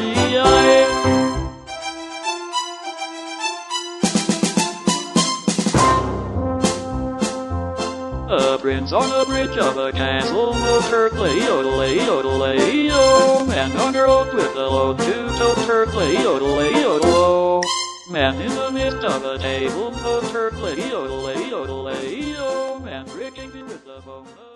A prince on the bridge of a castle moved Turkley, yodelay, yodelay, yo. Man on her oath with a load to tote Turkley, yodelay, yodelo. Man in the midst of a table moved Turkley, yodelay, yodelay, yo. Man drinking with the bone.